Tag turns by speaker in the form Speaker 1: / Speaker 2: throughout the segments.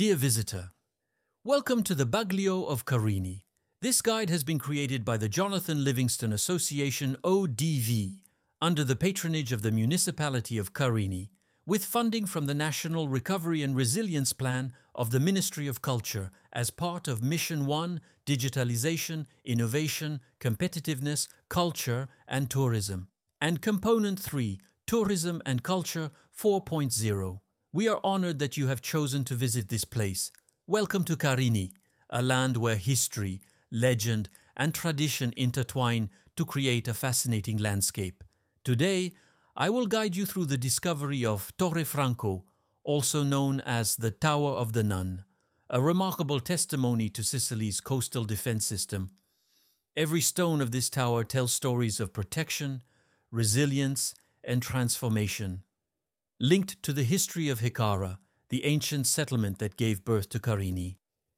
Speaker 1: Dear visitor, welcome to the Baglio of Carini. This guide has been created by the Jonathan Livingston Association ODV under the patronage of the Municipality of Carini, with funding from the National Recovery and Resilience Plan of the Ministry of Culture as part of Mission 1, Digitalization, Innovation, Competitiveness, Culture and Tourism, and Component 3, Tourism and Culture 4.0. We are honored that you have chosen to visit this place. Welcome to Carini, a land where history, legend and tradition intertwine to create a fascinating landscape. Today, I will guide you through the discovery of Torre Franco, also known as the Tower of the Nun, a remarkable testimony to Sicily's coastal defense system. Every stone of this tower tells stories of protection, resilience, and transformation. Linked to the history of Hicara, the ancient settlement that gave birth to Carini.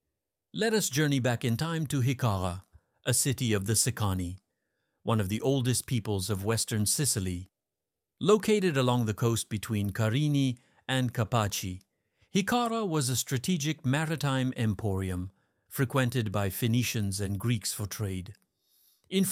Speaker 1: Let us journey back in time to Hicara, a city of the Sicani, one of the oldest peoples of western Sicily. Located along the coast between Carini and Capaci, Hicara was a strategic maritime emporium, frequented by Phoenicians and Greeks for trade. In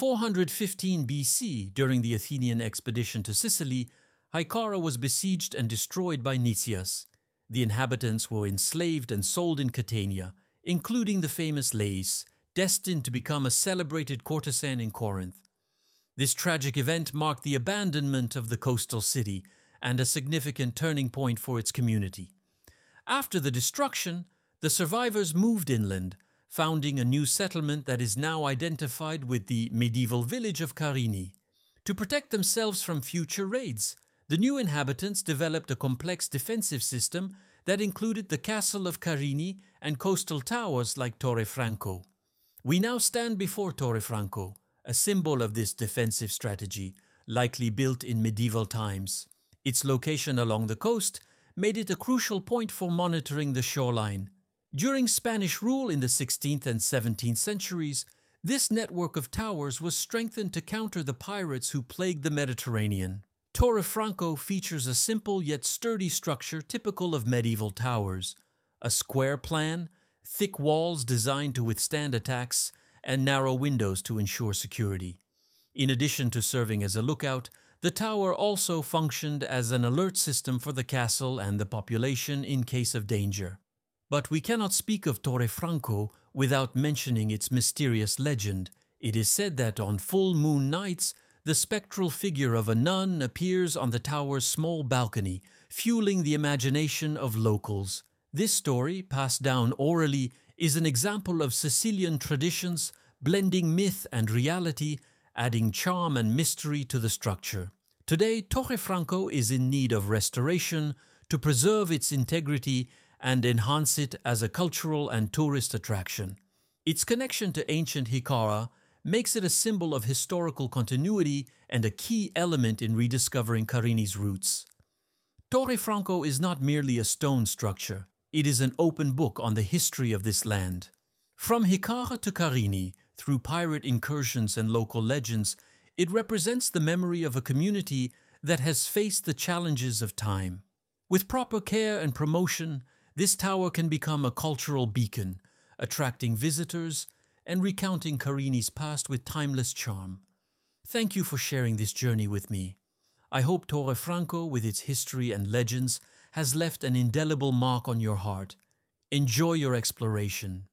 Speaker 1: 415 BC, during the Athenian expedition to Sicily, Hicara was besieged and destroyed by Nicias. The inhabitants were enslaved and sold in Catania, including the famous Lais, destined to become a celebrated courtesan in Corinth. This tragic event marked the abandonment of the coastal city and a significant turning point for its community. After the destruction, the survivors moved inland, founding a new settlement that is now identified with the medieval village of Carini. To protect themselves from future raids, the new inhabitants developed a complex defensive system that included the castle of Carini and coastal towers like Torre Franco. We now stand before Torre Franco, a symbol of this defensive strategy, likely built in medieval times. Its location along the coast made it a crucial point for monitoring the shoreline. During Spanish rule in the 16th and 17th centuries, this network of towers was strengthened to counter the pirates who plagued the Mediterranean. Torre Franco features a simple yet sturdy structure typical of medieval towers: a square plan, thick walls designed to withstand attacks, and narrow windows to ensure security. In addition to serving as a lookout, the tower also functioned as an alert system for the castle and the population in case of danger. But we cannot speak of Torre Franco without mentioning its mysterious legend. It is said that on full moon nights, the spectral figure of a nun appears on the tower's small balcony, fueling the imagination of locals. This story, passed down orally, is an example of Sicilian traditions blending myth and reality, adding charm and mystery to the structure. Today, Torre Franco is in need of restoration to preserve its integrity and enhance it as a cultural and tourist attraction. Its connection to ancient Hicara makes it a symbol of historical continuity and a key element in rediscovering Carini's roots. Torre Franco is not merely a stone structure. It is an open book on the history of this land. From Hicara to Carini, through pirate incursions and local legends, it represents the memory of a community that has faced the challenges of time. With proper care and promotion, this tower can become a cultural beacon, attracting visitors and recounting Carini's past with timeless charm. Thank you for sharing this journey with me. I hope Torre Franco, with its history and legends, has left an indelible mark on your heart. Enjoy your exploration.